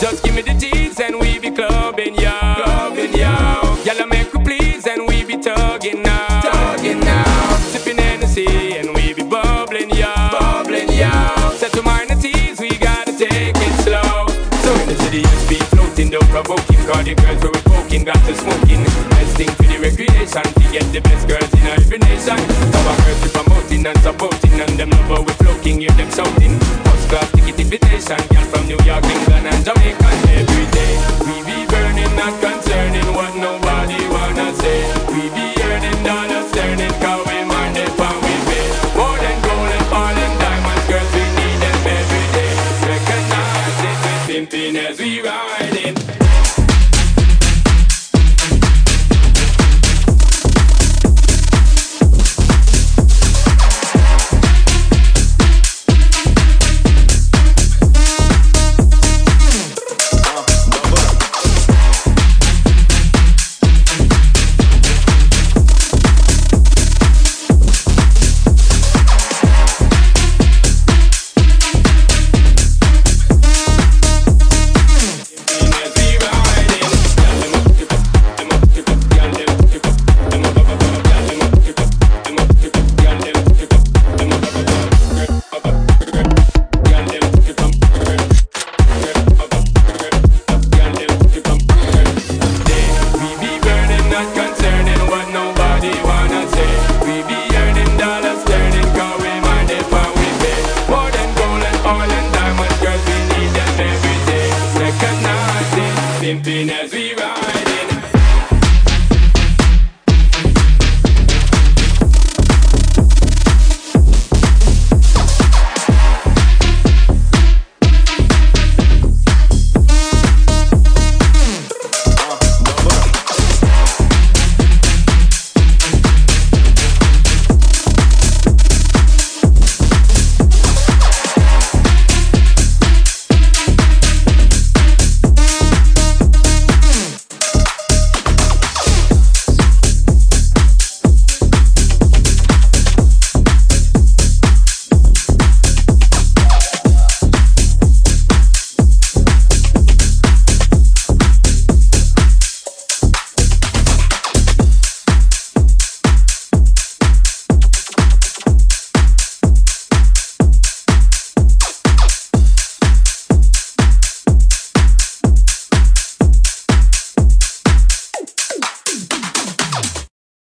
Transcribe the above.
Just give me the G's and we be clubbing, yo. Clubbing, yo. Y'all make we please and we be tugging now. Tugging now. Sipping Hennessy and we be bubbling, yo. Bubbling, yo. Set to minor teas, we gotta take it slow. So in the city, just be floating, don't provoking. Cause the girls where we poking, got to smoking. Best thing for the recreation, to get the best girls in every nation. Our girls we promoting and supporting, and them love how we floating, hear them shouting. First class ticket invitation, girl from New York, England and Jamaica. Every day we be burning, not concerning what nobody wanna say. We be earning dollars, turning, cause we mind it and we pay. More than gold and all and diamonds, girls we need them every day. Recognize it, we pimping as we ride it. Pimping as we